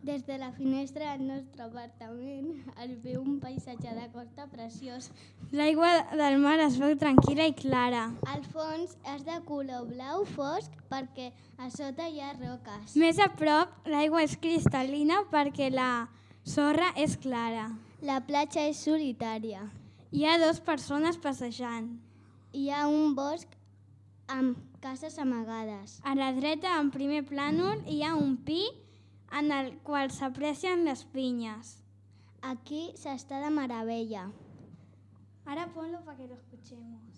Des de la finestra del nostre apartament es veu un paisatge de costa preciós. L'aigua del mar es veu tranquil·la i clara. Al fons és de color blau fosc perquè a sota hi ha roques. Més a prop, l'aigua és cristal·lina perquè la sorra és clara. La platja és solitària. Hi ha 2 persones passejant. Hi ha un bosc amb cases amagades. A la dreta, en primer plànol, hi ha un pi en el qual s'aprecien les pinyes. Aquí s'està de meravella. Ahora ponlo para que lo escuchemos.